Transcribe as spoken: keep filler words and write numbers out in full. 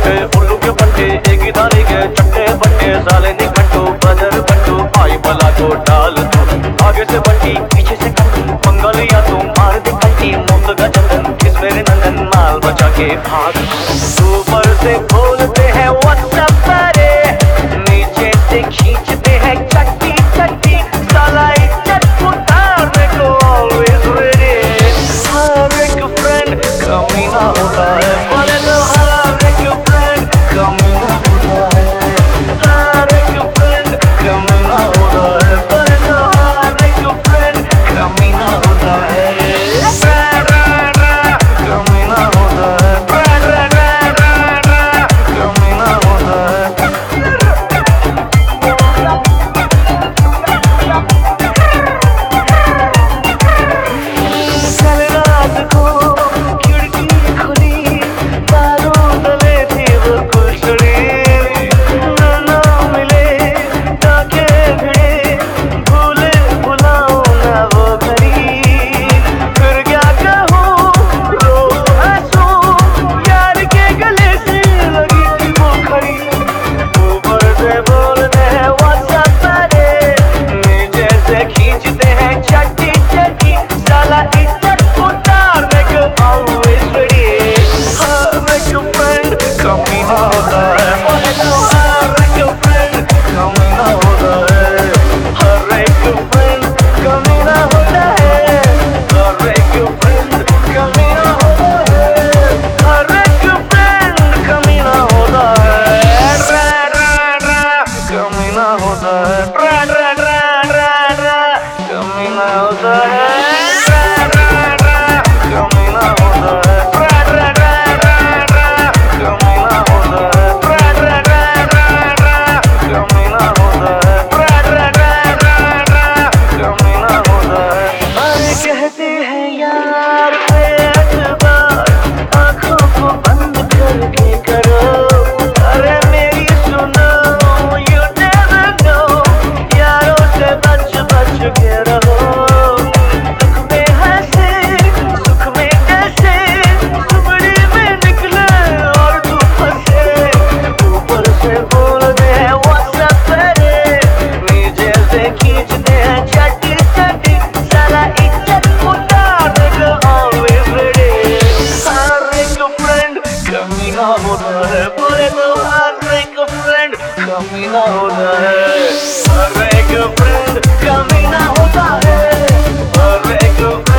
उठे उल्लू के पट्टे एक ही दाने के चट्टे बट्टे साले निकटो बजर बट्टो आई बला को डाल दो आगे से बट्टी पीछे से कंटी मंगल या तो मार दे कंटी मुफ्त का चंदन किस मेरे नंदन माल बचा के भाग ऊपर से बोलते हैं व्हाट्सएप करे नीचे से खींचते हैं चट्टी चट्टी साला इज्जत उतारने को ऑलवेज रेडी हर एक फ्रेंड कमीना होता है बोले तो हर एक फ्रेंड कमीना होता है हर एक फ्रेंड कमीना होता है बोले तो हर एक फ्रेंड कमीना होता है कमीना होता है कमीना होता है कल रात को खिड़की खुली बारों तले थी वो कुचड़ी ना मिले ताके भिड़े भूले भुलाओ ना वो घड़ी फिर क्या कहूँ रो हंसूं यार के गले से लगी थी वो खड़ी ऊपर से बोलते हैं व्हाट्सएप करे नीचे से खींचते हैं चट्टी चट्टी साला इज्जत उतारने को always ready हर एक फ्रेंड कमीना होता है हर एक फ्रेंड कमीना होता है हर एक फ्रेंड कमीना होता है हर एक फ्रेंड कमीना होता है हर एक फ्रेंड कमीना होता है रा रा रा कमीना होता है रा रा रा रा रा कमीना होता है कहते हैं यार एतबार आँखों को बंद करके करो अरे मेरी सुनो you never know यारों से बच बच के रहो दुख में हंसे सुख में कैसे सुबड़ी में निकले और तू फंसे ऊपर से बोलते हैं व्हाट्सएप करे नीचे से खींचते हैं चट्टी चट्टी साला इज्जत उतारने को always ready हर एक फ्रेंड कमीना होता है बोले तो हर एक फ्रेंड कमीना होता है हर एक फ्रेंड कमीना होता है हर एक